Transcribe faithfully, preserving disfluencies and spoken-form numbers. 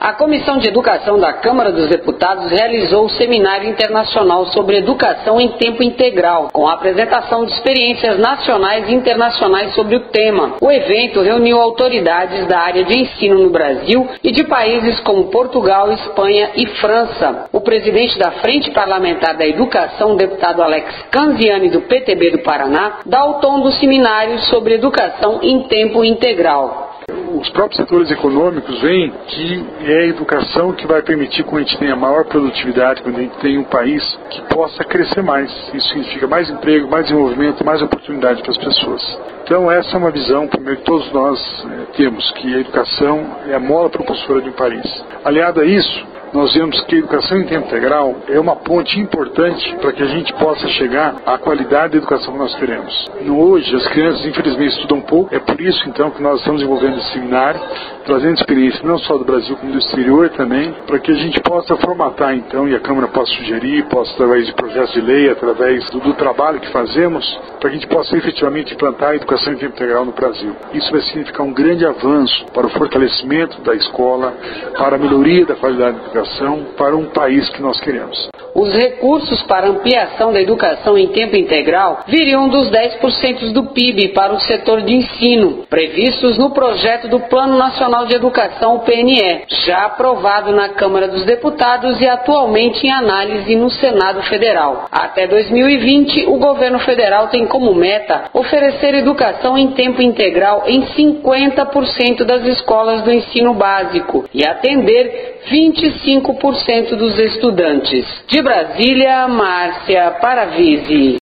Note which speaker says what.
Speaker 1: A Comissão de Educação da Câmara dos Deputados realizou o Seminário Internacional sobre Educação em Tempo Integral, com a apresentação de experiências nacionais e internacionais sobre o tema. O evento reuniu autoridades da área de ensino no Brasil e de países como Portugal, Espanha e França. O presidente da Frente Parlamentar da Educação, o deputado Alex Canziani, do P T B do Paraná, dá o tom do seminário sobre educação em tempo integral.
Speaker 2: Os próprios setores econômicos veem que é a educação que vai permitir que a gente tenha maior produtividade, quando a gente tem um país que possa crescer mais. Isso significa mais emprego, mais desenvolvimento, mais oportunidade para as pessoas. Então essa é uma visão, primeiro, que todos nós é, temos, que a educação é a mola propulsora de um país. Aliado a isso, nós vemos que a educação em tempo integral é uma ponte importante para que a gente possa chegar à qualidade da educação que nós queremos. Hoje, as crianças, infelizmente, estudam pouco. É por isso, então, que nós estamos desenvolvendo esse seminário, trazendo experiência não só do Brasil, como do exterior também, para que a gente possa formatar, então, e a Câmara possa sugerir, possa, através de projetos de lei, através do, do trabalho que fazemos, para que a gente possa efetivamente implantar a educação em tempo integral no Brasil. Isso vai significar um grande avanço para o fortalecimento da escola, para a melhoria da qualidade da educação, para um país que nós queremos.
Speaker 1: Os recursos para ampliação da educação em tempo integral viriam dos dez por cento do P I B para o setor de ensino, previstos no projeto do Plano Nacional de Educação, o P N E, já aprovado na Câmara dos Deputados e atualmente em análise no Senado Federal. Até dois mil e vinte, o governo federal tem como meta oferecer educação em tempo integral em cinquenta por cento das escolas do ensino básico e atender vinte e cinco por cento dos estudantes. De Brasília, Márcia Paravisi.